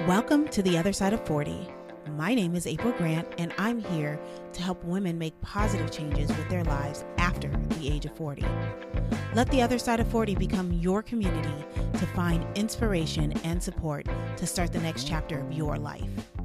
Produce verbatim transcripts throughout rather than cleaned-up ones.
Welcome to The Other Side of forty. My name is April Grant, and I'm here to help women make positive changes with their lives after the age of forty. Let The Other Side of forty become your community to find inspiration and support to start the next chapter of your life.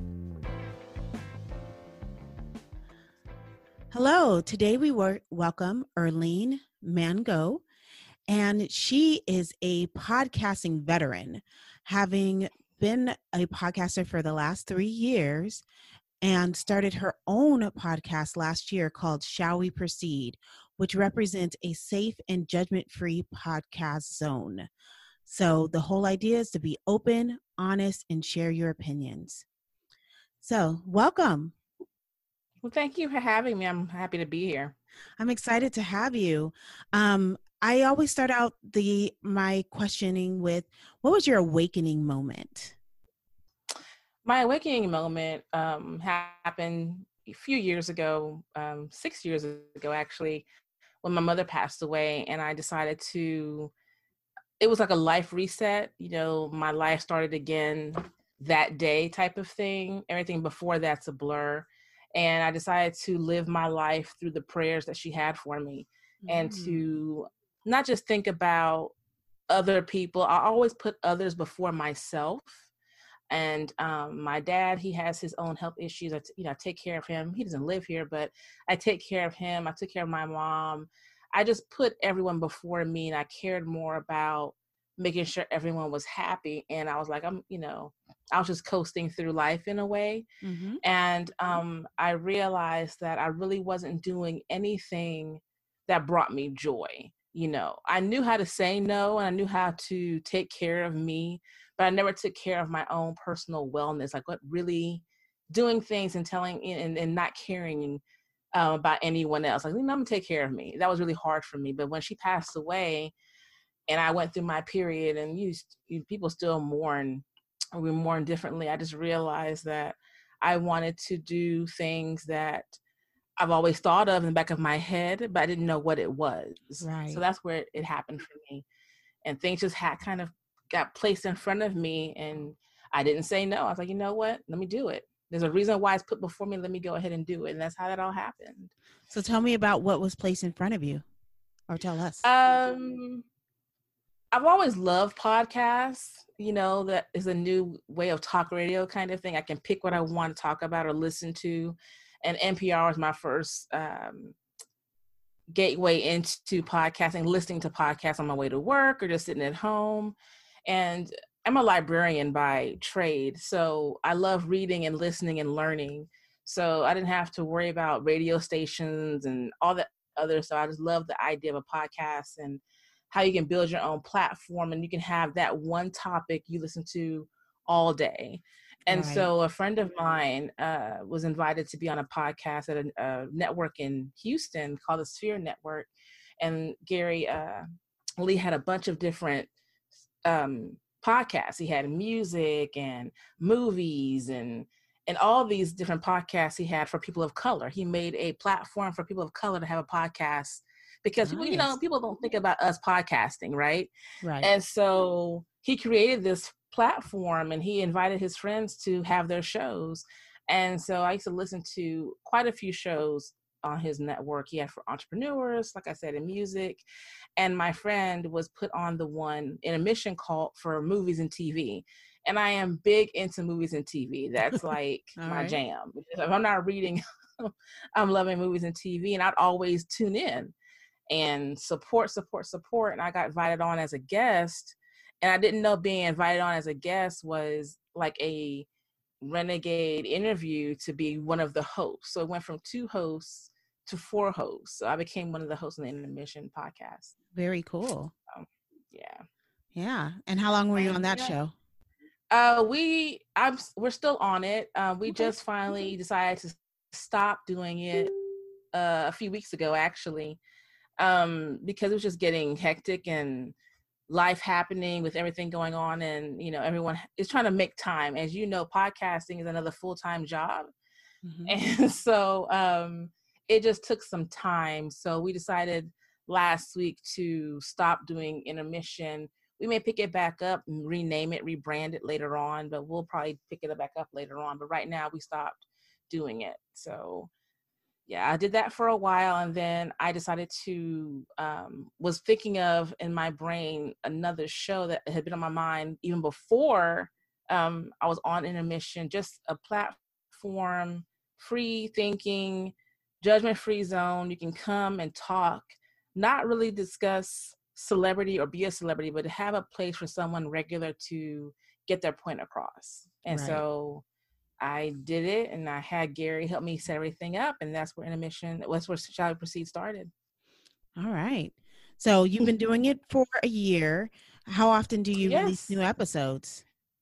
Hello, today we work, welcome Erlene Mango, and she is a podcasting veteran, having been a podcaster for the last three years and started her own podcast last year called Shall We Proceed, which represents a safe and judgment-free podcast zone. So the whole idea is to be open, honest, and share your opinions. So welcome. Well, thank you for having me. I'm happy to be here. I'm excited to have you. Um, I always start out the my questioning with, what was your awakening moment? My awakening moment um, happened a few years ago, um, six years ago, actually, when my mother passed away, and I decided to, it was like a life reset. You know, my life started again that day type of thing. Everything before that's a blur. And I decided to live my life through the prayers that she had for me mm. and to not just think about other people. I always put others before myself. And um, my dad, he has his own health issues. I, t- you know, I take care of him. He doesn't live here, but I take care of him. I took care of my mom. I just put everyone before me, and I cared more about making sure everyone was happy. And I was like, I'm, you know, I was just coasting through life in a way. Mm-hmm. And um, I realized that I really wasn't doing anything that brought me joy. You know, I knew how to say no, and I knew how to take care of me, but I never took care of my own personal wellness, like what really doing things and telling and, and not caring uh, about anyone else. Like, you know, I'm gonna take care of me. That was really hard for me. But when she passed away and I went through my period, and you, you people still mourn, we mourn differently. I just realized that I wanted to do things that I've always thought of in the back of my head, but I didn't know what it was. Right. So that's where it happened for me. And things just had kind of got placed in front of me, and I didn't say no. I was like, you know what? Let me do it. There's a reason why it's put before me. Let me go ahead and do it. And that's how that all happened. So tell me about what was placed in front of you, or tell us. Um, I've always loved podcasts. You know, that is a new way of talk radio kind of thing. I can pick what I want to talk about or listen to. And N P R was my first um, gateway into podcasting, listening to podcasts on my way to work or just sitting at home. And I'm a librarian by trade, so I love reading and listening and learning. So I didn't have to worry about radio stations and all that other. So I just love the idea of a podcast and how you can build your own platform, and you can have that one topic you listen to all day. And right. So a friend of mine uh, was invited to be on a podcast at a, a network in Houston called the Sphere Network. And Gary uh, Lee had a bunch of different um, podcasts. He had music and movies and and all these different podcasts he had for people of color. He made a platform for people of color to have a podcast because nice. people, you know, people don't think about us podcasting, right? Right. And so he created this platform, and he invited his friends to have their shows. And so I used to listen to quite a few shows on his network. He had for entrepreneurs, like I said, in music. And my friend was put on the one in a mission call for movies and T V. And I am big into movies and T V. That's like my right. jam. If I'm not reading, I'm loving movies and T V. And I'd always tune in and support, support, support. And I got invited on as a guest. And I didn't know being invited on as a guest was like a renegade interview to be one of the hosts. So it went from two hosts to four hosts. So I became one of the hosts on the Intermission podcast. Very cool. Um, yeah. Yeah. And how long were you and, on that yeah. show? Uh, we, I'm, we're still on it. Uh, we okay. just finally okay. decided to stop doing it uh, a few weeks ago, actually, um, because it was just getting hectic and life happening with everything going on, and you know, everyone is trying to make time. As you know, podcasting is another full-time job. Mm-hmm. And so um it just took some time. So we decided last week to stop doing Intermission. we may pick it back up and rename it, rebrand it later on, but we'll probably pick it back up later on. But right now we stopped doing it. So yeah, I did that for a while. And then I decided to, um, was thinking of in my brain another show that had been on my mind even before um, I was on Intermission, just a platform, free thinking, judgment-free zone. You can come and talk, not really discuss celebrity or be a celebrity, but to have a place for someone regular to get their point across. And Right. so I did it, and I had Gary help me set everything up, and that's where Intermission, that's where Shall We Proceed started. All right. So you've been doing it for a year. How often do you release Yes. new episodes?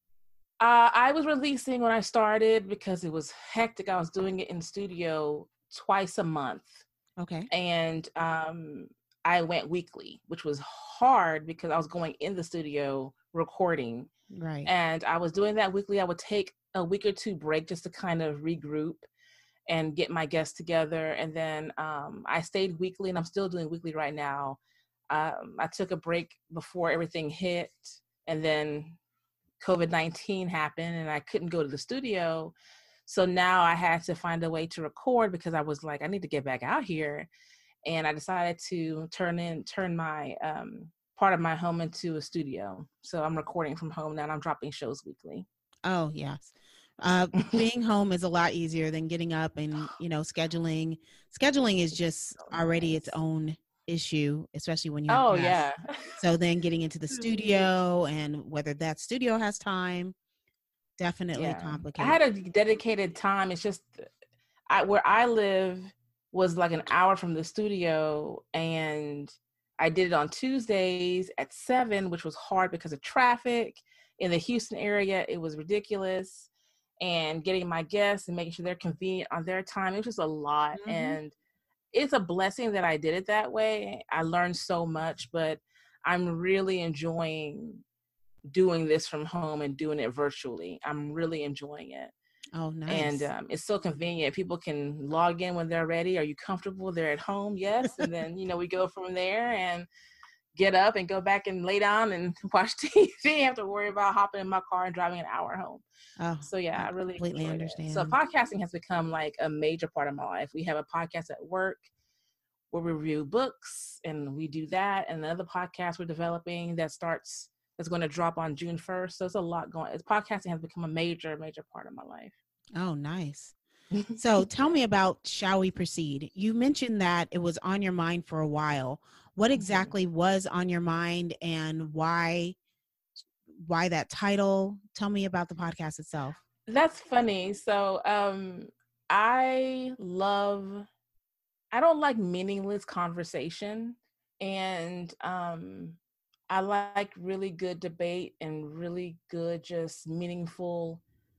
Uh, I was releasing when I started because it was hectic. I was doing it in studio twice a month. Okay. And um, I went weekly, which was hard because I was going in the studio recording. Right. And I was doing that weekly. I would take a week or two break just to kind of regroup and get my guests together. And then um, I stayed weekly, and I'm still doing weekly right now. Um, I took a break before everything hit, and then COVID nineteen happened and I couldn't go to the studio. So now I had to find a way to record because I was like, I need to get back out here. And I decided to turn in, turn my um, part of my home into a studio. So I'm recording from home now, and I'm dropping shows weekly. Oh, yes. Uh, being home is a lot easier than getting up and, you know, scheduling. Scheduling is just So already nice. its own issue, especially when you have Oh, guests. yeah. So then getting into the studio and whether that studio has time, definitely Yeah. I complicated. had a dedicated time. It's just I, where I live was like an hour from the studio, and I did it on Tuesdays at seven, which was hard because of traffic in the Houston area. It was ridiculous, and getting my guests and making sure they're convenient on their time. It was just a lot. Mhm. And it's a blessing that I did it that way. I learned so much, but I'm really enjoying doing this from home and doing it virtually. I'm really enjoying it. Oh, nice. And um, it's so convenient. People can log in when they're ready. Are you comfortable? They're at home. Yes. And then, you know, we go from there and get up and go back and lay down and watch T V. I have to worry about hopping in my car and driving an hour home. Oh, So yeah, I, I really completely enjoyed understand. it. So podcasting has become like a major part of my life. We have a podcast at work where we review books, and we do that. And another podcast we're developing that starts, that's going to drop on June first. So it's a lot going. It's, podcasting has become a major, major part of my life. Oh, nice. So tell me about Shall We Proceed? You mentioned that it was on your mind for a while. What exactly mm-hmm. was on your mind, and why why that title? Tell me about the podcast itself. That's funny. So um, I love, I don't like meaningless conversation. And um, I like really good debate and really good, just meaningful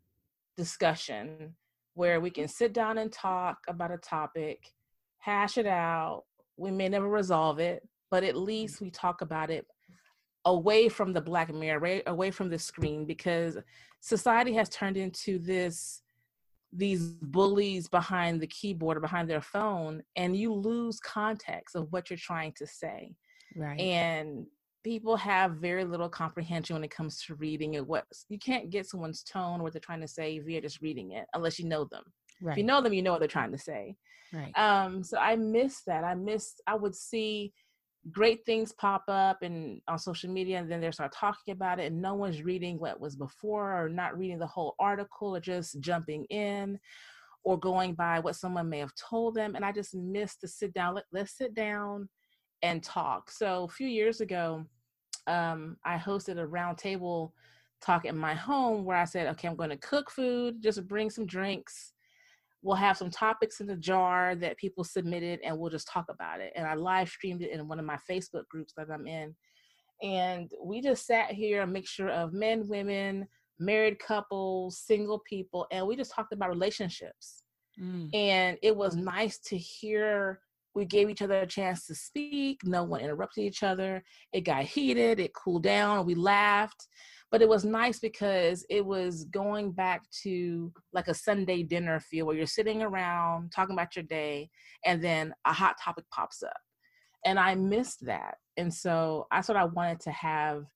discussion where we can sit down and talk about a topic, hash it out. We may never resolve it, but at least we talk about it away from the black mirror, away from the screen, because society has turned into this, these bullies behind the keyboard or behind their phone, and you lose context of what you're trying to say. Right. And people have very little comprehension when it comes to reading it. What you can't get someone's tone or what they're trying to say via just reading it, unless you know them. Right. If you know them, you know what they're trying to say. Right. Um, so I miss that. I miss, I would see great things pop up and on social media, and then they start talking about it, and no one's reading what was before, or not reading the whole article, or just jumping in or going by what someone may have told them. And I just miss to sit down. Let, let's sit down and talk. So a few years ago, um, I hosted a round table talk at my home where I said, okay, I'm going to cook food, just bring some drinks. We'll have some topics in the jar that people submitted, and we'll just talk about it. And I live streamed it in one of my Facebook groups that I'm in. And we just sat here, a mixture of men, women, married couples, single people, and we just talked about relationships. Mm. And it was nice to hear. We gave each other a chance to speak. No one interrupted each other. It got heated. It cooled down. We laughed. But it was nice because it was going back to like a Sunday dinner feel where you're sitting around talking about your day, and then a hot topic pops up. And I missed that. And so that's what I wanted to have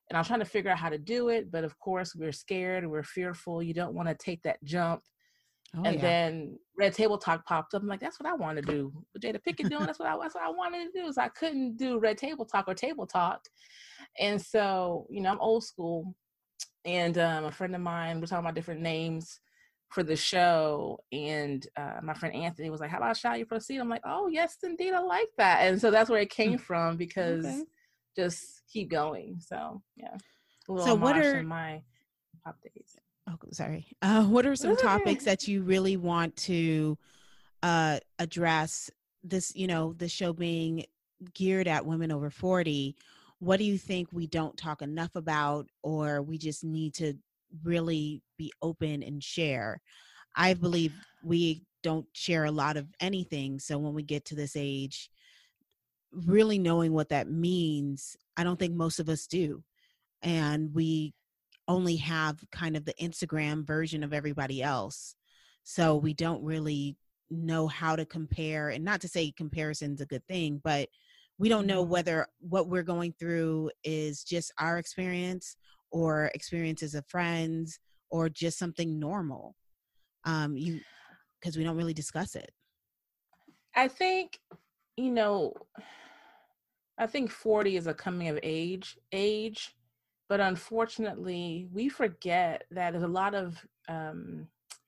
And I'm trying to figure out how to do it. But of course, we're scared, we're fearful. You don't want to take that jump. Oh, and yeah. then Red Table Talk popped up. I'm like, that's what I want to do. What Jada Pinkett doing, that's what I that's what I wanted to do. So I couldn't do Red Table Talk or Table Talk. And so, you know, I'm old school. And um, a friend of mine, we're talking about different names for the show. And uh, my friend Anthony was like, how about Shall You Proceed? I'm like, oh, yes, indeed. I like that. And so that's where it came from, because Okay. just keep going. So, yeah. A little So what homage are to my pop days. Oh, sorry. Uh, what are some That's okay. topics that you really want to uh, address? This, you know, the show being geared at women over forty. What do you think we don't talk enough about, or we just need to really be open and share? I believe we don't share a lot of anything. So when we get to this age, really knowing what that means, I don't think most of us do. And we only have kind of the Instagram version of everybody else. So we don't really know how to compare, and not to say comparison's a good thing, but we don't know whether what we're going through is just our experience or experiences of friends or just something normal. Um, you, because we don't really discuss it. I think, you know, I think forty is a coming of age age, but unfortunately, we forget that there's a lot of um,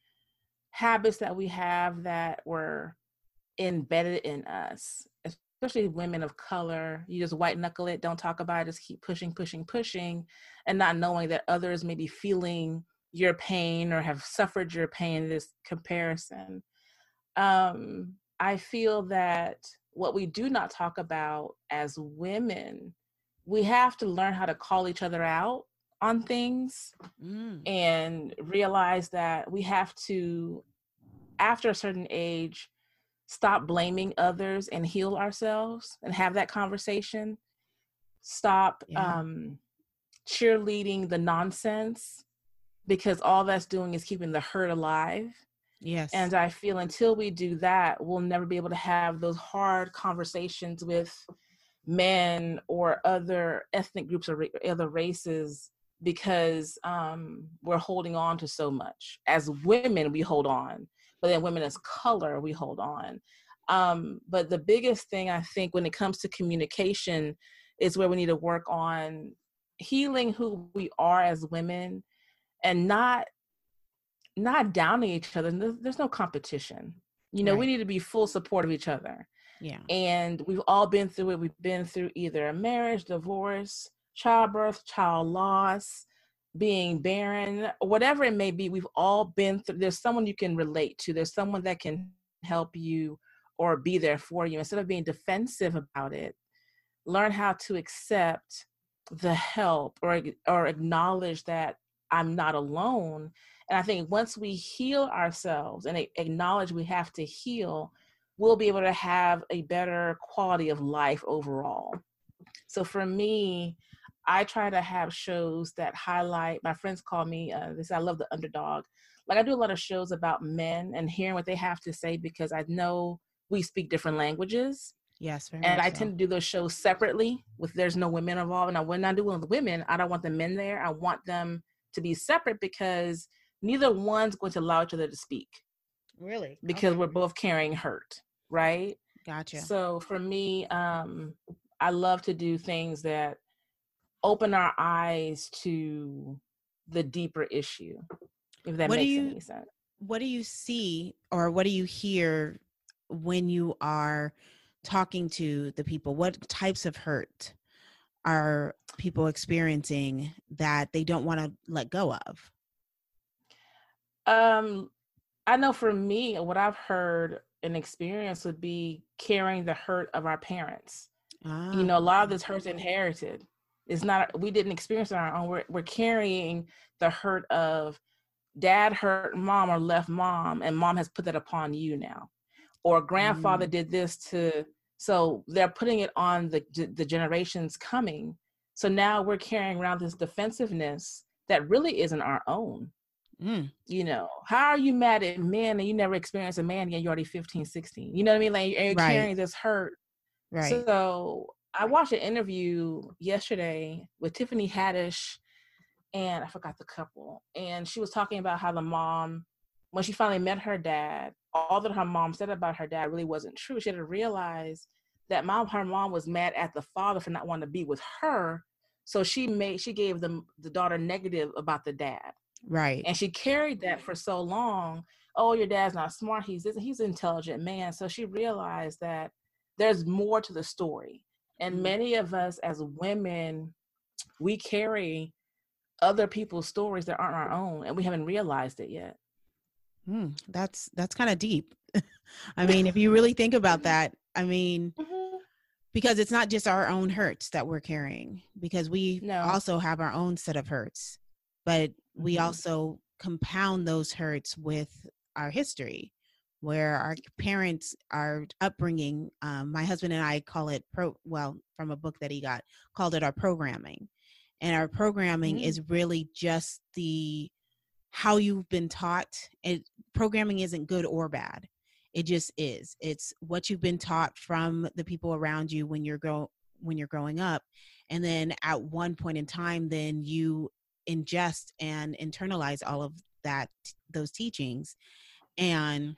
habits that we have that were embedded in us, especially women of color. You just white knuckle it, don't talk about it, just keep pushing, pushing, pushing, and not knowing that others may be feeling your pain or have suffered your pain in this comparison. Um, I feel that what we do not talk about as women, we have to learn how to call each other out on things mm. and realize that we have to, after a certain age, stop blaming others and heal ourselves and have that conversation. Stop yeah. um, cheerleading the nonsense, because all that's doing is keeping the hurt alive. Yes. And I feel until we do that, we'll never be able to have those hard conversations with men or other ethnic groups or other races, because um, we're holding on to so much. As women, we hold on, but then women as color, we hold on. Um, but the biggest thing I think when it comes to communication is where we need to work on healing who we are as women, and not not downing each other. There's no competition. You know, right. We need to be full support of each other. Yeah. And we've all been through it. We've been through either a marriage, divorce, childbirth, child loss, being barren, whatever it may be. We've all been through. There's someone you can relate to. There's someone that can help you or be there for you. Instead of being defensive about it, learn how to accept the help, or, or acknowledge that I'm not alone. And I think once we heal ourselves and acknowledge we have to heal, we'll be able to have a better quality of life overall. So for me, I try to have shows that highlight, my friends call me, uh, this, I love the underdog. Like I do a lot of shows about men and hearing what they have to say, because I know we speak different languages. Yes. Very and much I so. tend to do those shows separately with, there's no women involved. And when I do one with women, I don't want the men there. I want them to be separate, because neither one's going to allow each other to speak. Really? Because okay. we're both carrying hurt, right? Gotcha. So for me, um, I love to do things that open our eyes to the deeper issue, if that what makes do you, any sense. What do you see, or what do you hear when you are talking to the people? What types of hurt are people experiencing that they don't want to let go of? Um, I know for me, what I've heard and experienced would be carrying the hurt of our parents. Ah. You know, a lot of this hurt's inherited. It's not, we didn't experience it on our own. We're, we're carrying the hurt of dad hurt mom or left mom, and mom has put that upon you now. Or grandfather mm. did this to, so they're putting it on the the generations coming. So now we're carrying around this defensiveness that really isn't our own. Mm. You know, how are you mad at men and you never experienced a man yet? You're already fifteen, sixteen. You know what I mean? Like, you're right. carrying this hurt. Right. So I watched an interview yesterday with Tiffany Haddish, and I forgot the couple. And she was talking about how the mom, when she finally met her dad, all that her mom said about her dad really wasn't true. She had to realize that mom, her mom was mad at the father for not wanting to be with her. So she made, she gave the, the daughter negative about the dad. Right. And she carried that for so long. Oh, your dad's not smart. He's, he's an intelligent man. So she realized that there's more to the story. And many of us as women, we carry other people's stories that aren't our own, and we haven't realized it yet. Mm, that's that's kind of deep. I mean, if you really think about that, I mean, mm-hmm. because it's not just our own hurts that we're carrying, because we no. also have our own set of hurts, but we mm-hmm. also compound those hurts with our history, where our parents, our upbringing, um, my husband and I call it pro, well, from a book that he got, called it our programming. And our programming mm-hmm. is really just the, how you've been taught. It, programming isn't good or bad. It just is. It's what you've been taught from the people around you when you're grow, when you're growing up. And then at one point in time, then you ingest and internalize all of that, those teachings. And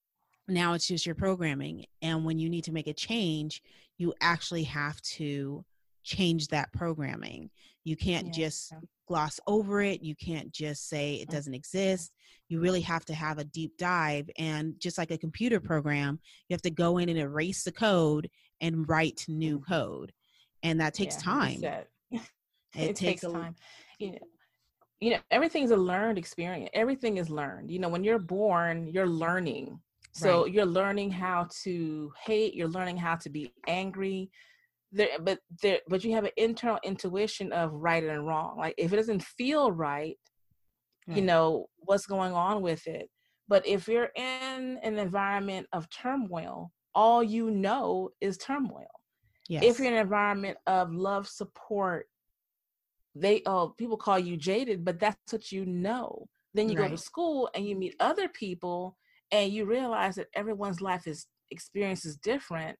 now it's just your programming. And when you need to make a change, you actually have to change that programming. You can't yeah. just gloss over it. You can't just say it doesn't exist. You really have to have a deep dive. And just like a computer program, you have to go in and erase the code and write new code. And that takes yeah, time. It, it takes, takes a, time. You know, you know, everything's a learned experience. Everything is learned. You know, when you're born, you're learning. So right. you're learning how to hate. You're learning how to be angry. There, but there, but you have an internal intuition of right and wrong. Like if it doesn't feel right, right, you know, what's going on with it. But if you're in an environment of turmoil, all you know is turmoil. Yes. If you're in an environment of love, support, they, oh, people call you jaded, but that's what you know. Then you right. go to school and you meet other people and you realize that everyone's life is experience is different.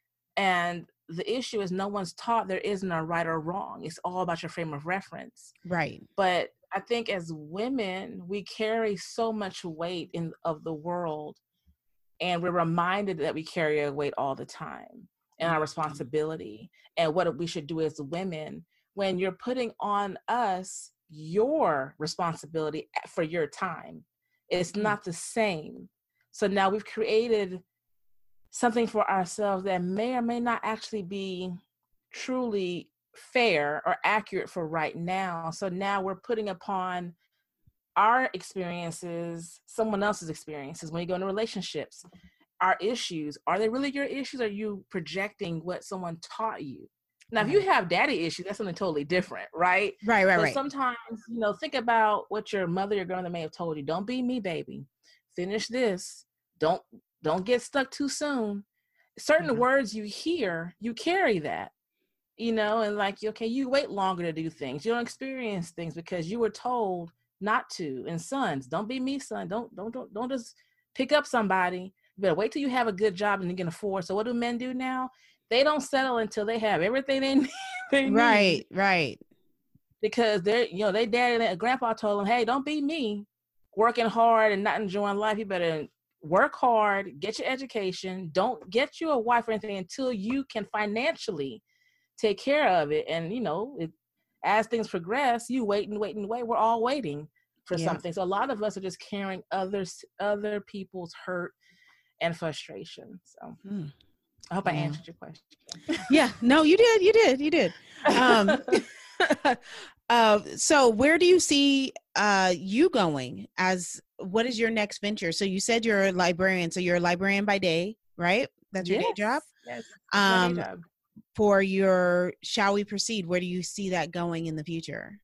And the issue is no one's taught there isn't a right or wrong. It's all about your frame of reference. Right. But I think as women, we carry so much weight in of the world, and we're reminded that we carry a weight all the time and our responsibility and what we should do as women when you're putting on us your responsibility for your time. It's not the same. So now we've created something for ourselves that may or may not actually be truly fair or accurate for right now. So now we're putting upon our experiences, someone else's experiences. When you go into relationships, our issues, are they really your issues? Or are you projecting what someone taught you? Now, right. if you have daddy issues, that's something totally different, right? Right, right, but right. Sometimes, you know, think about what your mother, your grandmother may have told you. Don't be me, baby. Finish this. Don't don't get stuck too soon. Certain mm-hmm. words you hear, you carry that, you know, and like, okay, you wait longer to do things. You don't experience things because you were told not to. And sons, don't be me, son. Don't don't don't don't just pick up somebody. You better wait till you have a good job and you can afford. So what do men do now? They don't settle until they have everything they need. They right, need. right. Because they're, you know, they daddy and grandpa told them, hey, don't be me, working hard and not enjoying life. You better work hard, get your education. Don't get you a wife or anything until you can financially take care of it. And, you know, it, as things progress, you wait and wait and wait. We're all waiting for yeah. something. So a lot of us are just carrying others, other people's hurt and frustration. So hmm. I hope yeah. I answered your question. Yeah, no, you did. You did. You did. Um, uh, so where do you see uh, you going as, what is your next venture? So you said you're a librarian. So you're a librarian by day, right? That's your yes. day job? Yes. Um, day job. For your Shall We Proceed, where do you see that going in the future?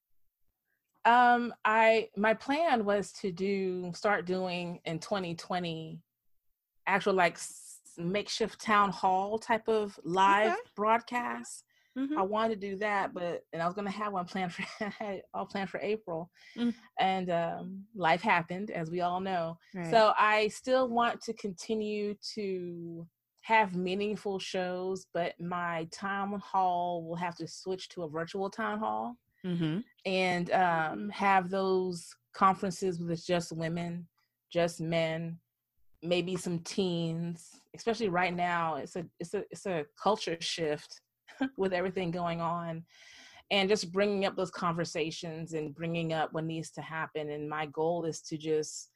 Um, I, my plan was to do, start doing in twenty twenty, actual like makeshift town hall type of live okay. broadcast. Mm-hmm. I wanted to do that, but, and I was going to have one planned for, I had all planned for April mm. and um, life happened, as we all know. Right. So I still want to continue to have meaningful shows, but my town hall will have to switch to a virtual town hall, Mm-hmm. and um, have those conferences with just women, just men, maybe some teens. Especially right now, it's a it's a it's a culture shift with everything going on, and just bringing up those conversations and bringing up what needs to happen. And my goal is to just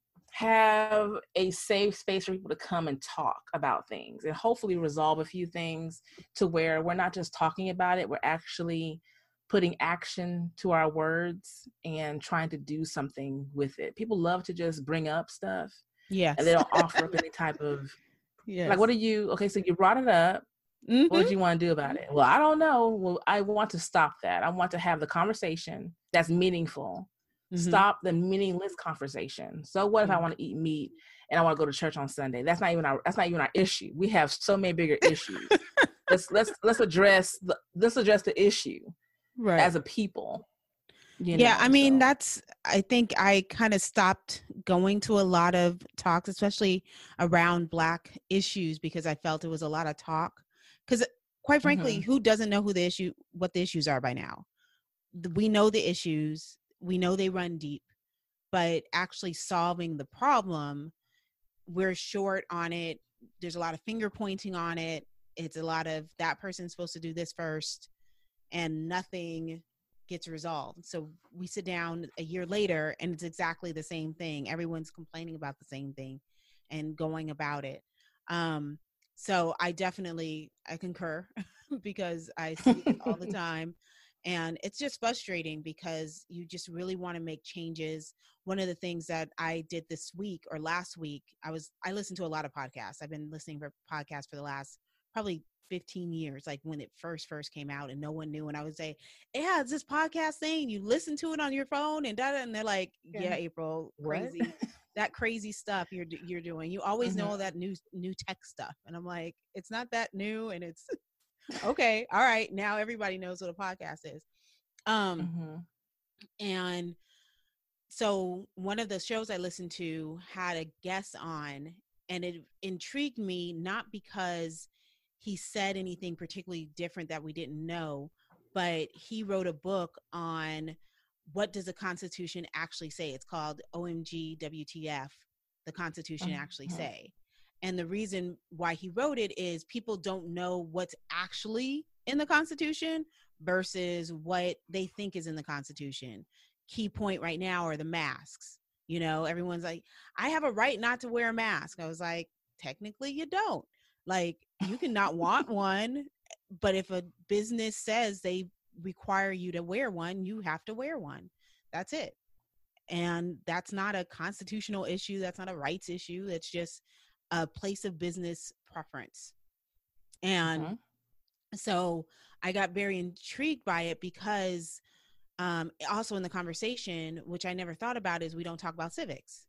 have a safe space for people to come and talk about things and hopefully resolve a few things to where we're not just talking about it, we're actually putting action to our words and trying to do something with it. People love to just bring up stuff Yes. and they don't offer up any type of, yes. like, what are you, okay, so you brought it up. Mm-hmm. What do you want to do about it? Well, I don't know. Well, I want to stop that. I want to have the conversation that's meaningful. Mm-hmm. Stop the meaningless conversation. So what if mm-hmm. I want to eat meat and I want to go to church on Sunday? That's not even our that's not even our issue. We have so many bigger issues. let's let's let's address the let's address the issue right as a people. You yeah, know, I mean, so. that's, I think I kind of stopped going to a lot of talks, especially around Black issues, because I felt it was a lot of talk. Because quite frankly, mm-hmm. who doesn't know who the issue, what the issues are by now? We know the issues. We know they run deep, but actually solving the problem, we're short on it. There's a lot of finger pointing on it. It's a lot of that person's supposed to do this first and nothing gets resolved. So we sit down a year later and it's exactly the same thing. Everyone's complaining about the same thing and going about it. Um, so I definitely, I concur because I see it all the time. And it's just frustrating because you just really want to make changes. One of the things that I did this week or last week, I was, I listened to a lot of podcasts. I've been listening for podcasts for the last probably fifteen years, like when it first, first came out and no one knew. And I would say, yeah, it's this podcast thing. You listen to it on your phone and da, da, and they're like, yeah, yeah April, crazy, that crazy stuff you're, you're doing. You always mm-hmm. know that new, new tech stuff. And I'm like, it's not that new. And it's, okay, all right, now everybody knows what a podcast is. Um, mm-hmm. And so one of the shows I listened to had a guest on, and it intrigued me, not because he said anything particularly different that we didn't know, but he wrote a book on what does the Constitution actually say. It's called O M G W T F, the Constitution mm-hmm. actually say. And the reason why he wrote it is people don't know what's actually in the Constitution versus what they think is in the Constitution. Key point right now are the masks. You know, everyone's like, I have a right not to wear a mask. I was like, technically you don't. Like, you can not want one, but if a business says they require you to wear one, you have to wear one. That's it. And that's not a constitutional issue. That's not a rights issue. That's just a place of business preference. And mm-hmm. so I got very intrigued by it because um, also in the conversation, which I never thought about, is we don't talk about civics.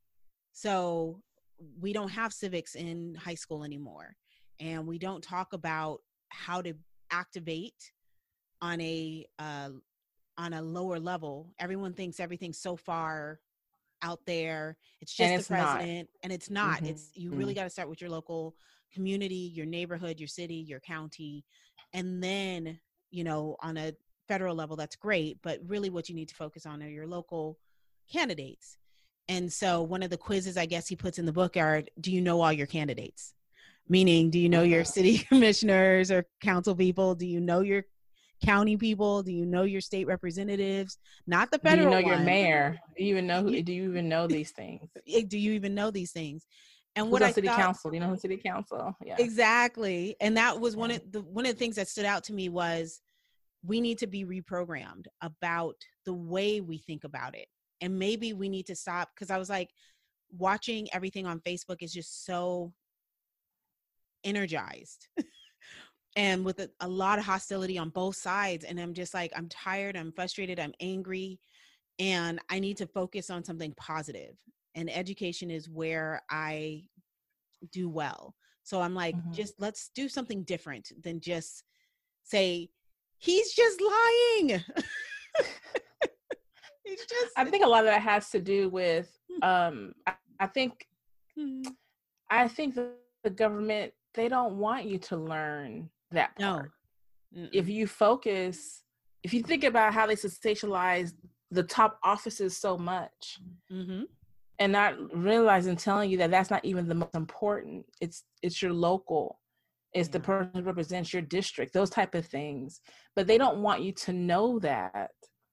So we don't have civics in high school anymore. And we don't talk about how to activate on a uh, on a lower level. Everyone thinks everything's so far out there. It's just it's the president, not. And it's not. Mm-hmm. It's you really got to start with your local community, your neighborhood, your city, your county, and then, you know, on a federal level, that's great. But really, what you need to focus on are your local candidates. And so, one of the quizzes I guess he puts in the book are, do you know all your candidates? Meaning, do you know your city commissioners or council people? Do you know your county people? Do you know your state representatives? Not the federal one. Do you know one. your mayor? Do you even know who, do you even know these things? Do you even know these things? And Who's what on I city thought, council? Do you know who city council? Yeah. Exactly. And that was one of the one of the things that stood out to me was we need to be reprogrammed about the way we think about it. And maybe we need to stop, because I was like, watching everything on Facebook is just so energized and with a, a lot of hostility on both sides. And I'm just like, I'm tired, I'm frustrated, I'm angry, and I need to focus on something positive. And education is where I do well. So I'm like, mm-hmm. just let's do something different than just say, he's just lying. He's just. I think a lot of that has to do with, um, I, I think, mm-hmm. I think the, the government they don't want you to learn that part. No. If you focus, if you think about how they sensationalize the top offices so much, mm-hmm. and not realizing, telling you that that's not even the most important. It's it's your local, it's yeah. the person who represents your district, those type of things. But they don't want you to know that.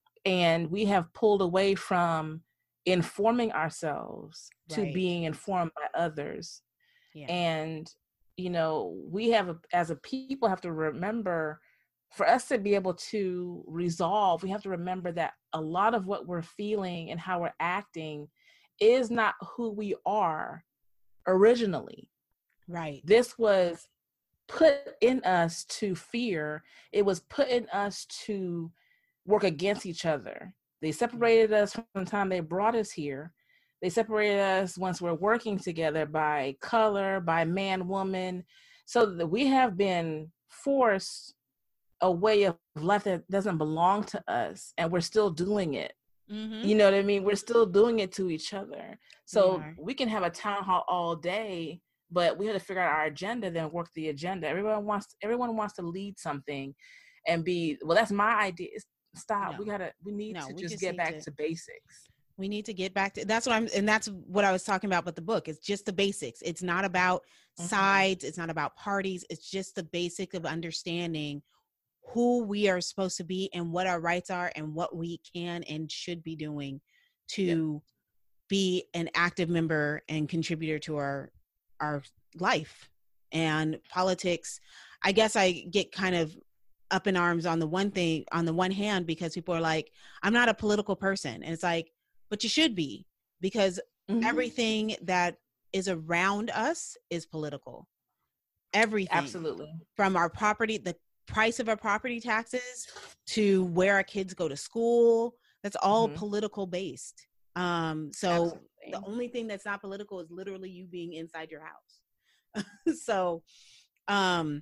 And we have pulled away from informing ourselves to right. being informed by others. Yeah. And, you know, we have, a, as a people, have to remember, for us to be able to resolve, we have to remember that a lot of what we're feeling and how we're acting is not who we are originally. Right. This was put in us to fear. It was put in us to work against each other. They separated us from the time they brought us here. They separated us once we're working together by color, by man, woman, so that we have been forced a way of life that doesn't belong to us, and we're still doing it. Mm-hmm. You know what I mean? We're still doing it to each other. So we, we can have a town hall all day, but we have to figure out our agenda, then work the agenda. Everyone wants, everyone wants to lead something and be, well, that's my idea. Stop. No. We gotta, we need no, to just, just get back to, to basics. We need to get back to, that's what I'm, and that's what I was talking about with the book. It's just the basics. It's not about mm-hmm. sides. It's not about parties. It's just the basic of understanding who we are supposed to be and what our rights are and what we can and should be doing to yep. be an active member and contributor to our, our life. And politics, I guess I get kind of up in arms on the one thing, on the one hand, because people are like, I'm not a political person. And it's like, but you should be, because mm-hmm. everything that is around us is political. Everything. Absolutely. From our property, the price of our property taxes to where our kids go to school, that's all mm-hmm. political based. Um, so Absolutely. The only thing that's not political is literally you being inside your house. so, um,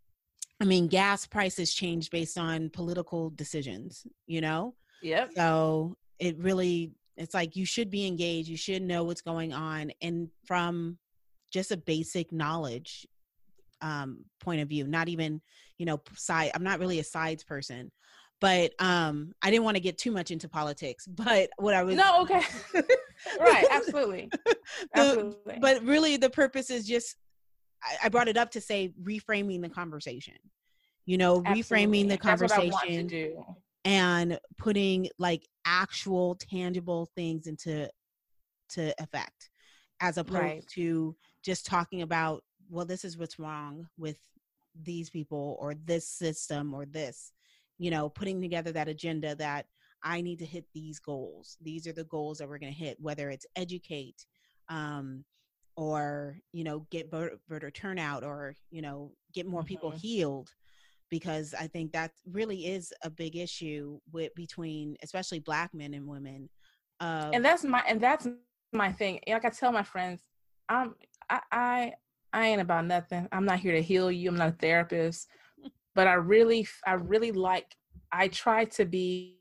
I mean, gas prices change based on political decisions, you know? Yep. So it really, it's like you should be engaged. You should know what's going on. And from just a basic knowledge um, point of view, not even, you know, side, I'm not really a sides person, but um, I didn't want to get too much into politics, but what I was. No, okay. Right. Absolutely. Absolutely. The, but really the purpose is just, I brought it up to say reframing the conversation, you know, Absolutely. reframing the conversation That's what I want to do. And putting like actual tangible things into to effect, as opposed right. to just talking about, well, this is what's wrong with these people or this system or this, you know, putting together that agenda that I need to hit these goals. These are the goals that we're going to hit, whether it's educate, um, or, you know, get voter turnout, or, you know, get more mm-hmm. people healed, because I think that really is a big issue with between, especially Black men and women. Uh, and that's my, and that's my thing. Like I tell my friends, I'm, I, I, I ain't about nothing. I'm not here to heal you. I'm not a therapist, but I really, I really like, I try to be,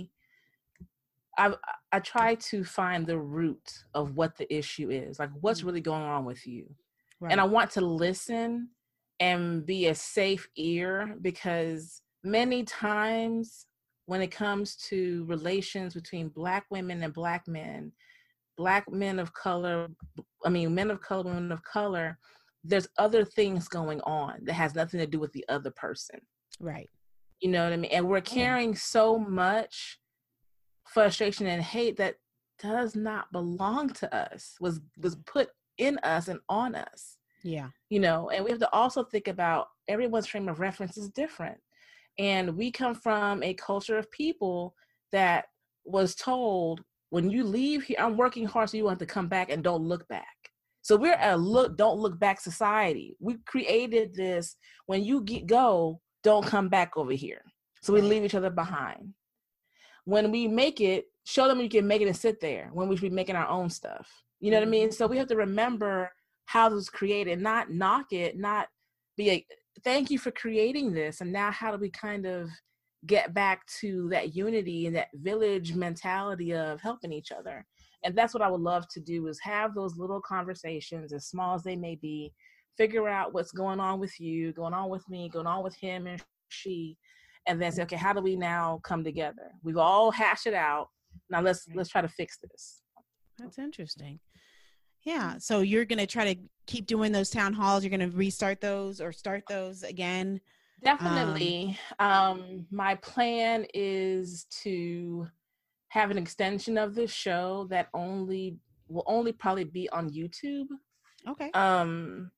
I I try to find the root of what the issue is, like what's really going on with you. Right. And I want to listen and be a safe ear, because many times when it comes to relations between Black women and Black men, Black men of color, I mean, men of color, women of color, there's other things going on that has nothing to do with the other person. Right. You know what I mean? And we're carrying so much frustration and hate that does not belong to us, was was put in us and on us. Yeah. You know, and we have to also think about everyone's frame of reference is different. And we come from a culture of people that was told, when you leave here, I'm working hard so you want to come back and don't look back. So we're a look, don't look back society. We created this, when you get, go, don't come back over here. So we leave each other behind. When we make it, show them you can make it and sit there, when we should be making our own stuff. You know what I mean? So we have to remember how this was created, not knock it, not be a, thank you for creating this. And now how do we kind of get back to that unity and that village mentality of helping each other? And that's what I would love to do, is have those little conversations, as small as they may be, figure out what's going on with you, going on with me, going on with him and she, and then say, okay, how do we now come together? We've all hashed it out. Now let's Right. let's try to fix this. That's interesting. Yeah. So you're going to try to keep doing those town halls. You're going to restart those or start those again. Definitely. Um, um, my plan is to have an extension of this show that only will only probably be on YouTube. Okay. Um,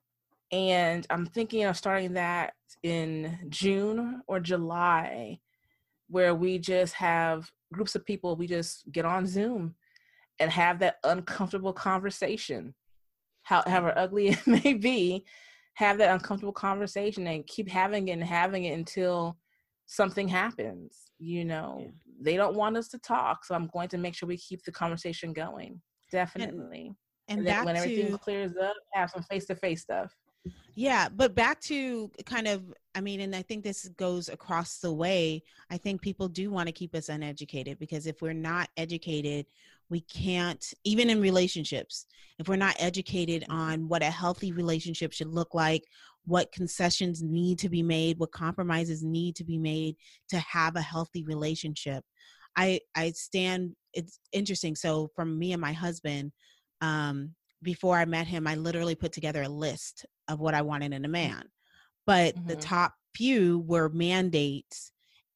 and I'm thinking of starting that in June or July, where we just have groups of people. We just get on Zoom and have that uncomfortable conversation, however ugly it may be. Have that uncomfortable conversation and keep having it and having it until something happens. You know, yeah. They don't want us to talk, so I'm going to make sure we keep the conversation going. Definitely. And, and, and then back when everything to, clears up, have some face-to-face stuff. Yeah, but back to kind of, I mean, and I think this goes across the way. I think people do want to keep us uneducated, because if we're not educated, we can't, even in relationships, if we're not educated on what a healthy relationship should look like, what concessions need to be made, what compromises need to be made to have a healthy relationship. I, I stand, it's interesting. So from me and my husband, um, before I met him, I literally put together a list of what I wanted in a man. But mm-hmm. the top few were mandates,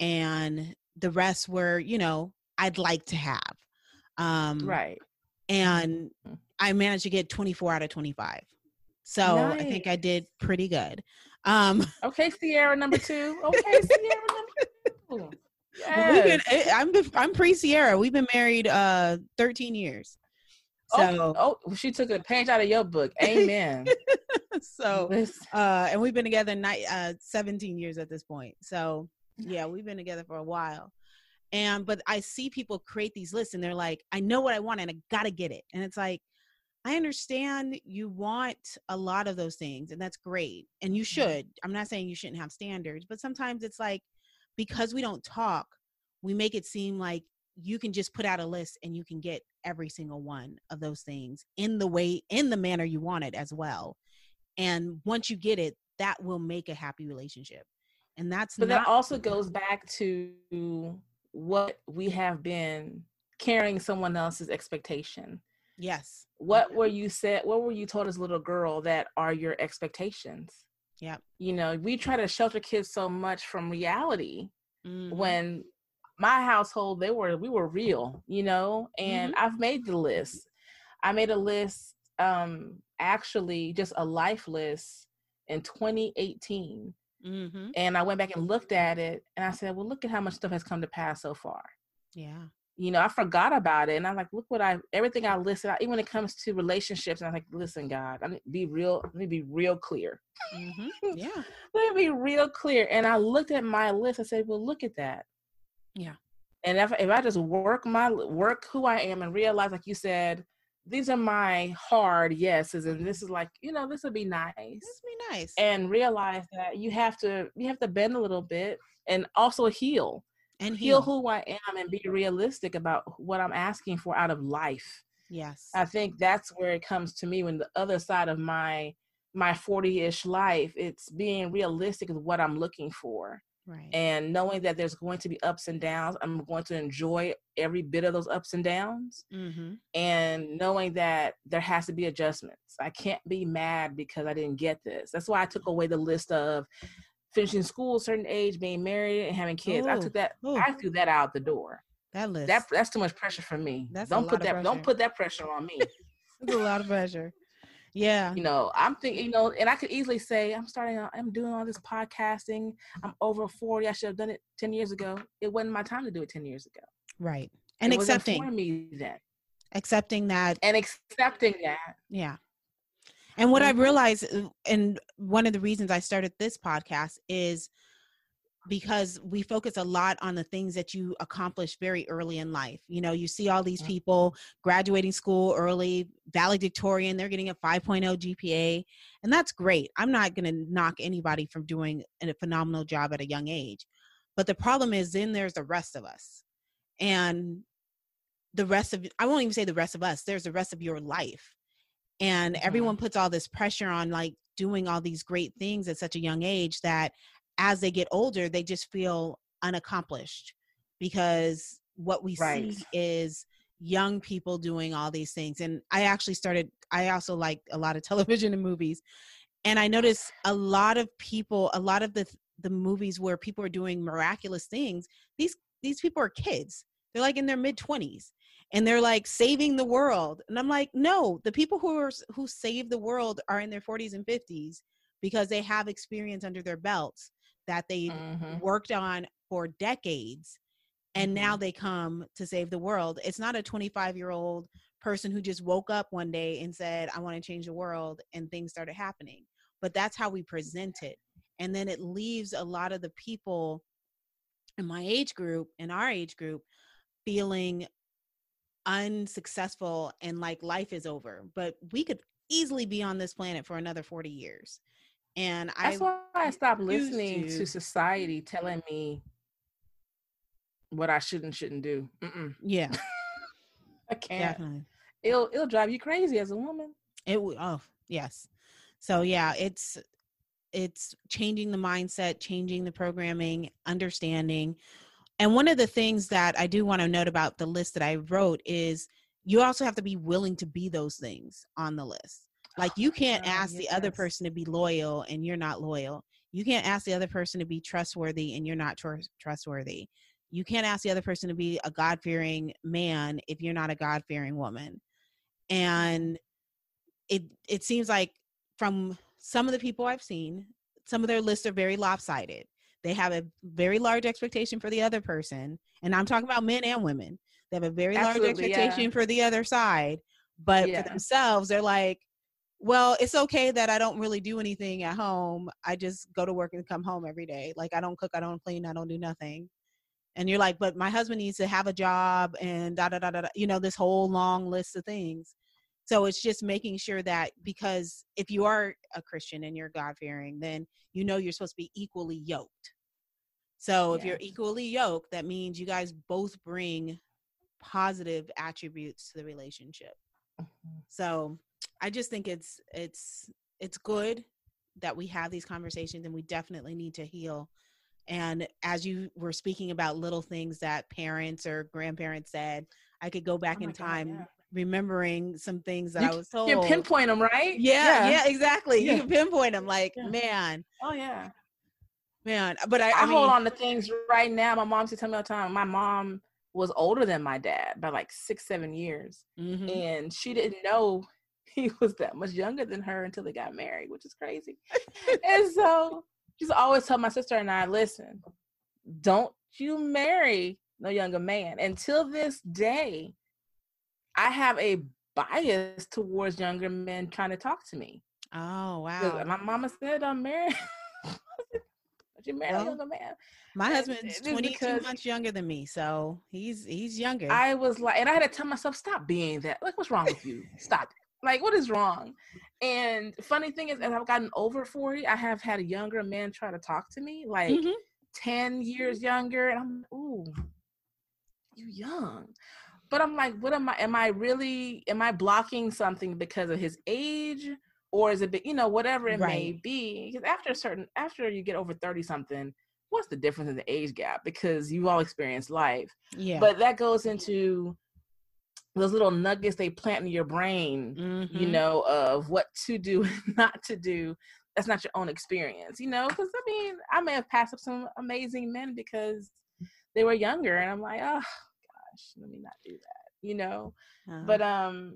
and the rest were, you know, I'd like to have. Um, right. And mm-hmm. I managed to get twenty-four out of twenty-five. So nice. I think I did pretty good. Um, okay, Sierra number two. Okay, Sierra number two. Yes. We've been, I'm, I'm pre-Sierra. We've been married uh, thirteen years. So, oh, oh, she took a page out of your book. Amen. so, uh, and we've been together ni- uh, seventeen years at this point. So, yeah, we've been together for a while. And, but I see people create these lists and they're like, I know what I want and I got to get it. And it's like, I understand you want a lot of those things, and that's great. And you should. I'm not saying you shouldn't have standards, but sometimes it's like, because we don't talk, we make it seem like you can just put out a list and you can get every single one of those things in the way, in the manner you want it as well. And once you get it, that will make a happy relationship. And that's but not- that also goes back to what we have been carrying someone else's expectation. Yes. What were you said, what were you told as a little girl that are your expectations? Yeah. You know, we try to shelter kids so much from reality. Mm-hmm. When my household, they were, we were real, you know, and mm-hmm. I've made the list. I made a list, um, actually just a life list in twenty eighteen. Mm-hmm. And I went back and looked at it and I said, well, look at how much stuff has come to pass so far. Yeah. You know, I forgot about it. And I'm like, look what I, everything I listed out, even when it comes to relationships. And I'm like, listen, God, I need to be real, let me be real clear. Mm-hmm. Yeah. Let me be real clear. And I looked at my list. I said, well, look at that. Yeah. And if, if I just work my, work who I am and realize, like you said, these are my hard yeses. And this is like, you know, this would be nice. This would be nice. And realize that you have to, you have to bend a little bit and also heal. And heal. heal who I am and be realistic about what I'm asking for out of life. Yes. I think that's where it comes to me when the other side of my my forty-ish life, it's being realistic with what I'm looking for. Right. And knowing that there's going to be ups and downs. I'm going to enjoy every bit of those ups and downs. Mm-hmm. And knowing that there has to be adjustments. I can't be mad because I didn't get this. That's why I took away the list of finishing school, certain age, being married, and having kids. Ooh, I took that. Ooh. I threw that out the door. That list. That that's too much pressure for me. That's don't a put lot that. Of pressure. Don't put that pressure on me. It's a lot of pressure. Yeah. You know, I'm thinking. You know, and I could easily say, I'm starting. I'm doing all this podcasting. I'm over forty. I should have done it ten years ago. It wasn't my time to do it ten years ago. Right. And it accepting wasn't for me then. Accepting that. And accepting that. Yeah. And what I've realized, and one of the reasons I started this podcast is because we focus a lot on the things that you accomplish very early in life. You know, you see all these people graduating school early, valedictorian, they're getting a five point oh G P A, and that's great. I'm not going to knock anybody from doing a phenomenal job at a young age. But the problem is then there's the rest of us. And the rest of, I won't even say the rest of us, there's the rest of your life. And mm-hmm. everyone puts all this pressure on, like, doing all these great things at such a young age that as they get older, they just feel unaccomplished, because what we Right. see is young people doing all these things. And I actually started, I also like a lot of television and movies. And I noticed a lot of people, a lot of the the movies where people are doing miraculous things, these these people are kids. They're like in their mid twenties, and they're like saving the world. And I'm like, no, the people who are who save the world are in their forties and fifties, because they have experience under their belts that they've Mm-hmm. worked on for decades, and Mm-hmm. now they come to save the world. It's not a twenty-five year old person who just woke up one day and said, I want to change the world, and things started happening. But that's how we present it. And then it leaves a lot of the people in my age group, in our age group, feeling unsuccessful and like life is over. But we could easily be on this planet for another forty years. And I That's why I stopped refuse listening to to. society telling me what I should and shouldn't do. Mm-mm. Yeah, I can't. definitely. It'll it'll drive you crazy as a woman. It w- oh yes. So yeah, it's it's changing the mindset, changing the programming, understanding. And one of the things that I do want to note about the list that I wrote is you also have to be willing to be those things on the list. Like you can't Oh, ask the other yes. person to be loyal and you're not loyal. You can't ask the other person to be trustworthy and you're not tr- trustworthy. You can't ask the other person to be a God-fearing man if you're not a God-fearing woman. And it it seems like from some of the people I've seen, some of their lists are very lopsided. They have a very large expectation for the other person. And I'm talking about men and women. They have a very large Absolutely, expectation yeah. for the other side. But for Yeah. themselves, they're like, well, it's okay that I don't really do anything at home. I just go to work and come home every day. Like I don't cook, I don't clean, I don't do nothing. And you're like, but my husband needs to have a job and da da da da, da, you know, this whole long list of things. So it's just making sure that, because if you are a Christian and you're God-fearing, then you know you're supposed to be equally yoked. So if you're Yes. equally yoked, that means you guys both bring positive attributes to the relationship. Mhm. So I just think it's it's it's good that we have these conversations, and we definitely need to heal. And as you were speaking about little things that parents or grandparents said, I could go back Oh in my God, time yeah. remembering some things that You I was can told. pinpoint them, right? Yeah, yeah, exactly. You Yeah. can pinpoint them like, Yeah. man, Oh yeah. man. But I, I, I hold mean, on to things right now. My mom used to tell me all the time. My mom was older than my dad by like six, seven years. mhm. And she didn't know he was that much younger than her until they got married, which is crazy. And so she's always tell my sister and I, listen, don't you marry no younger man. Until this day, I have a bias towards younger men trying to talk to me. Oh, 'Cause wow. my mama said, I'm married. Don't you marry a Well, younger man? my And husband's it's twenty-two because months younger than me, so he's he's younger. I was like, and I had to tell myself, stop being that. Like, what's wrong with you? Stop it. Like, what is wrong? And funny thing is, as I've gotten over forty, I have had younger men try to talk to me, like Mhm. ten years younger. And I'm like, ooh, you young. But I'm like, what am I, am I really, am I blocking something because of his age? Or is it, you know, whatever it may Right. be? Because after a certain, after you get over thirty something, what's the difference in the age gap? Because you've all experienced life. Yeah. But that goes into those little nuggets they plant in your brain, you Mhm. know, of what to do and not to do. That's not your own experience, you know? Because, I mean, I may have passed up some amazing men because they were younger. And I'm like, oh, gosh, let me not do that, you know? Uh, But, um,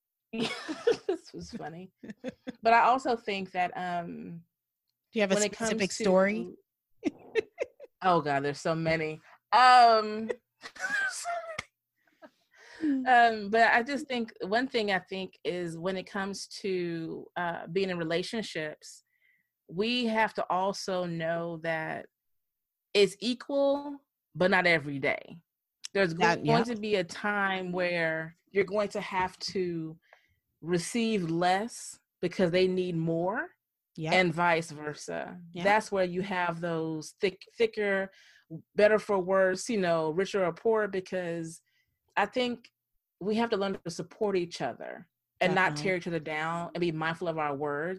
this was funny. But I also think that um, do you have a when it specific comes story? to, oh God, there's so many. Um, um, but I just think one thing I think is when it comes to uh, being in relationships, we have to also know that it's equal, but not every day. There's That, going yeah. to be a time where you're going to have to receive less because they need more, Yep. and vice versa. Yep. That's where you have those thick, thicker, better for worse, you know, richer or poorer, because I think we have to learn to support each other and not Definitely. tear each other down and be mindful of our words.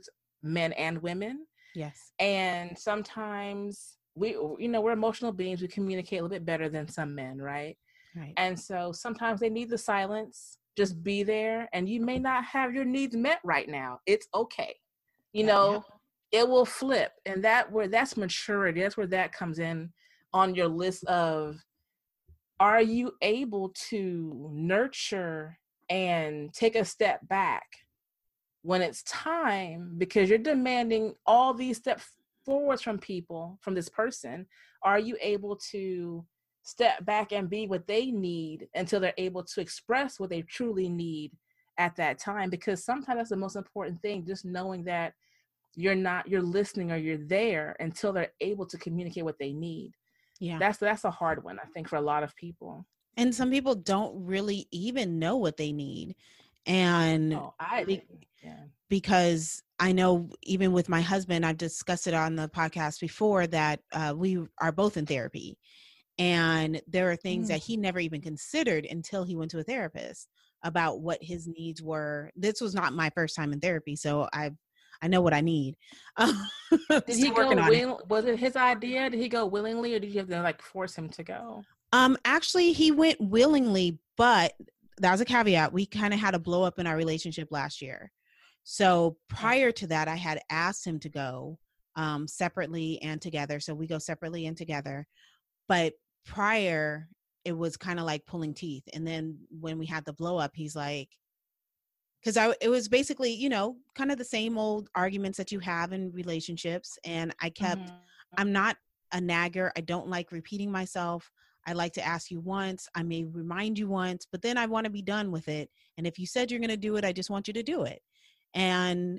men and women. Yes. And sometimes we, you know, we're emotional beings. We communicate a little bit better than some men, right? Right. And so sometimes they need the silence. Just be there. And you may not have your needs met right now. It's okay. You Yeah, know, yeah. It will flip. And that where that's maturity. That's where that comes in on your list of, are you able to nurture and take a step back when it's time, because you're demanding all these steps forwards from people, from this person? Are you able to step back and be what they need until they're able to express what they truly need at that time? Because sometimes that's the most important thing, just knowing that you're not, you're listening, or you're there until they're able to communicate what they need. Yeah. That's, that's a hard one, I think, for a lot of people. And some people don't really even know what they need. And oh, I be- yeah. because I know even with my husband, I've discussed it on the podcast before, that uh, we are both in therapy. And there are things mm. that he never even considered until he went to a therapist about what his needs were. This was not my first time in therapy, so I I know what I need. Did he go will, it. Was it his idea? Did he go willingly, or did you have to like force him to go? Um, actually, he went willingly, but that was a caveat. We kind of had a blow up in our relationship last year. So prior to that, I had asked him to go um, separately and together. So we go separately and together. But prior, it was kind of like pulling teeth. And then when we had the blow up, he's like, because I it was basically, you know, kind of the same old arguments that you have in relationships. And I kept, mm-hmm. I'm not a nagger. I don't like repeating myself. I like to ask you once. I may remind you once, but then I want to be done with it. And if you said you're going to do it, I just want you to do it. And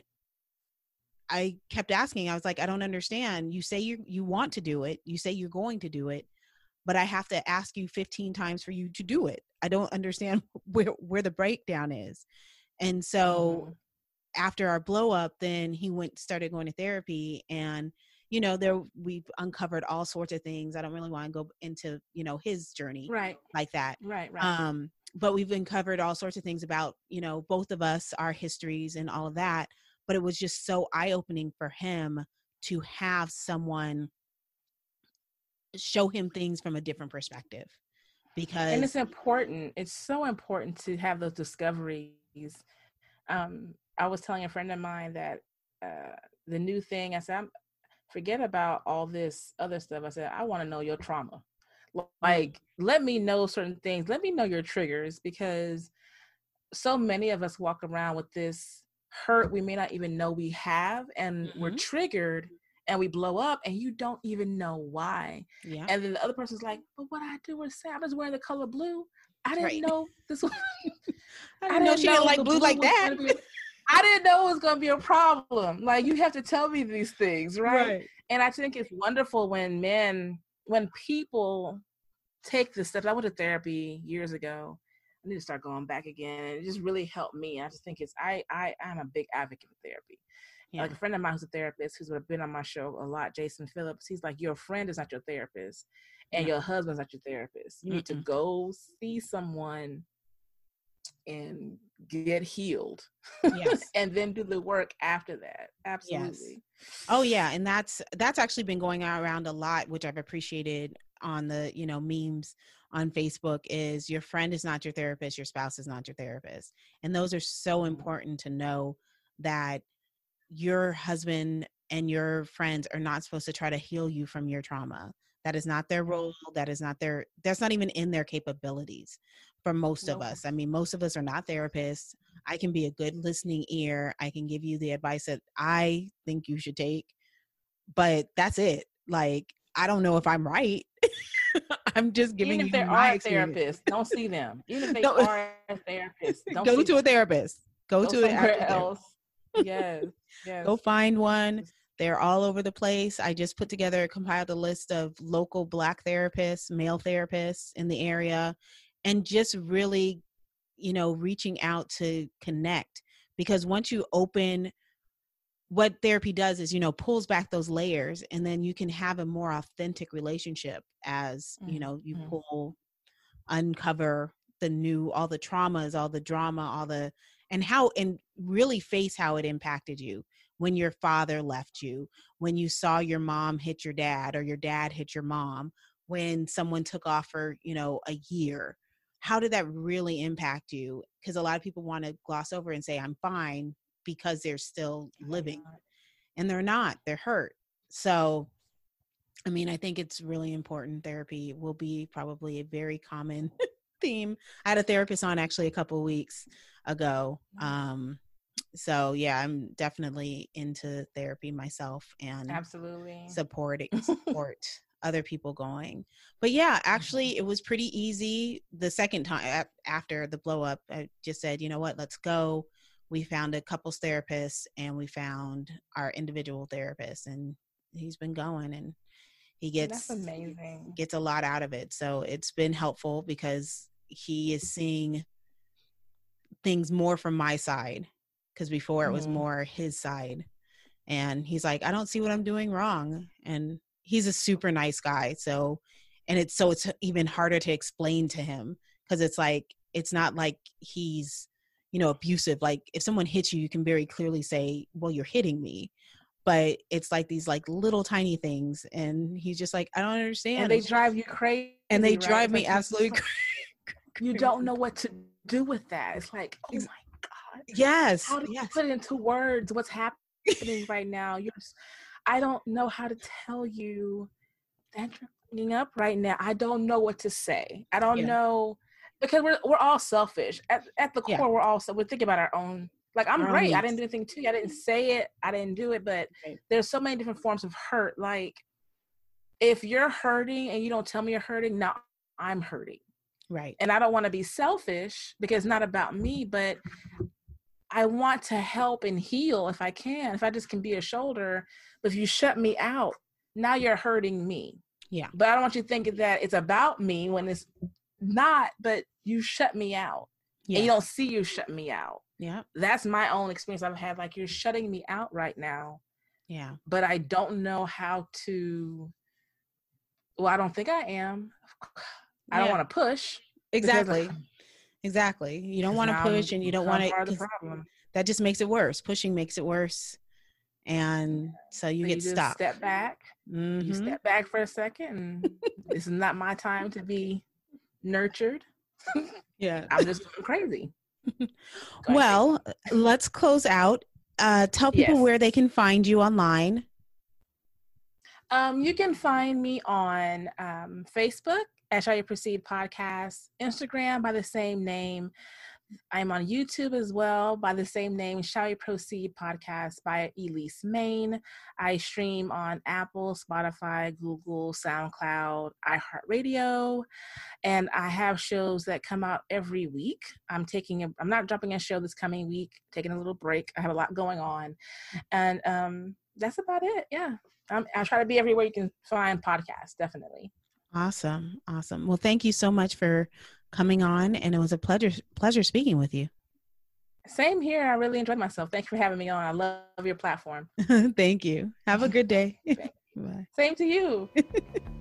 I kept asking. I was like, I don't understand. You say you you want to do it. You say you're going to do it, but I have to ask you fifteen times for you to do it. I don't understand where, where the breakdown is. And so mm-hmm. after our blow up, then he went, started going to therapy, and, you know, there, we've uncovered all sorts of things. I don't really want to go into, you know, his journey right. like that. Right. Right. Um, but we've uncovered all sorts of things about, you know, both of us, our histories and all of that. But it was just so eye-opening for him to have someone show him things from a different perspective. Because, and it's important. It's so important to have those discoveries. Um, I was telling a friend of mine that uh, the new thing, I said, I'm, forget about all this other stuff. I said, I want to know your trauma. Like, let me know certain things. Let me know your triggers, because so many of us walk around with this hurt we may not even know we have, and mm-hmm. we're triggered and we blow up, and you don't even know why. Yeah. And then the other person's like, but what I do was say, I was wearing the color blue. I didn't right. know this was, I didn't, I didn't know she didn't like blue, blue like that. Be, I didn't know it was going to be a problem. Like, you have to tell me these things, right? right? And I think it's wonderful when men, when people take the steps. I went to therapy years ago. I need to start going back again. And it just really helped me. I just think it's, I, I, I'm a big advocate of therapy. Yeah. Like a friend of mine who's a therapist, who's been on my show a lot, Jason Phillips, he's like, your friend is not your therapist, and yeah. your husband's not your therapist. You Mm-mm. need to go see someone and get healed. Yes. And then do the work after that. Absolutely. Yes. Oh yeah. And that's, that's actually been going around a lot, which I've appreciated on the, you know, memes on Facebook, is your friend is not your therapist. Your spouse is not your therapist. And those are so important to know, that your husband and your friends are not supposed to try to heal you from your trauma. That is not their role. That is not their, that's not even in their capabilities for most nope. of us. I mean, most of us are not therapists. I can be a good listening ear. I can give you the advice that I think you should take, but that's it. Like, I don't know if I'm right. I'm just giving Even if you there my are experience. therapists, don't see them. Even if they no. are therapists, don't go see to them. a therapist. Go, go to somewhere else. Yes, yes. Go find one. They're all over the place. I just put together, compiled a list of local Black therapists, male therapists in the area, and just really, you know, reaching out to connect. Because once you open, what therapy does is, you know, pulls back those layers, and then you can have a more authentic relationship as, mm-hmm. you know, you pull, uncover the new, all the traumas, all the drama, all the, and how, and really face how it impacted you. when your father left you, when you saw your mom hit your dad or your dad hit your mom, when someone took off for, you know, a year. How did that really impact you? Because a lot of people want to gloss over and say, I'm fine, because they're still living. And they're not. They're hurt. So, I mean, I think it's really important. Therapy will be probably a very common theme. I had a therapist on actually a couple of weeks ago. Um, so yeah, I'm definitely into therapy myself and absolutely supporting support other people going. But yeah, actually it was pretty easy. The second time after the blow up, I just said, you know what, let's go. We found a couples therapist and we found our individual therapist, and he's been going, and he gets That's amazing. gets a lot out of it. So it's been helpful because he is seeing things more from my side, because before mm-hmm. it was more his side. And he's like, I don't see what I'm doing wrong. And he's a super nice guy. So, and it's, so it's even harder to explain to him, because it's like, it's not like he's, you know, abusive. Like if someone hits you, you can very clearly say, well, you're hitting me. But it's like these like little tiny things. And he's just like, I don't understand. And they drive you crazy. And they right? drive me like absolutely crazy. You don't know what to do with that. It's like, oh my God. Yes. How do yes. you put it into words? What's happening right now? You're just, I don't know how to tell you that you're cleaning up right now. I don't know what to say. I don't yeah. know, because we're we're all selfish. At at the core, yeah. we're all so we're thinking about our own. Like, I'm our great. I didn't do anything to you. I didn't say it. I didn't do it. But right. there's so many different forms of hurt. Like, if you're hurting and you don't tell me you're hurting, now I'm hurting. Right. And I don't want to be selfish, because it's not about me, but I want to help and heal if I can, if I just can be a shoulder. But if you shut me out, now you're hurting me. Yeah. But I don't want you thinking that it's about me when it's not, but you shut me out. Yeah. And you don't see you shut me out. Yeah. That's my own experience I've had. Like, you're shutting me out right now. Yeah. But I don't know how to, well, I don't think I am. I yeah. don't want to push. Exactly. Exactly. You don't want to push, and you don't want to, that just makes it worse. Pushing makes it worse. And so you so get you just stopped. Step back. Mm-hmm. You step back for a second, and this is not my time to be nurtured. Yeah. I'm just crazy. Well, let's close out. Uh, tell people yes. where they can find you online. Um, you can find me on um, Facebook at Shall You Proceed Podcast, Instagram by the same name. I'm on YouTube as well by the same name, Shall You Proceed Podcast by Elise Main. I stream on Apple, Spotify, Google, SoundCloud, iHeartRadio, and I have shows that come out every week. I'm taking a, I'm not dropping a show this coming week, taking a little break. I have a lot going on, and um, that's about it. Yeah, I'm, I try to be everywhere you can find podcasts. Definitely. Awesome, awesome. Well, thank you so much for coming on, and it was a pleasure pleasure speaking with you. Same here. I really enjoyed myself. Thank you for having me on. I love your platform. Thank you. Have a good day. Bye. Same to you.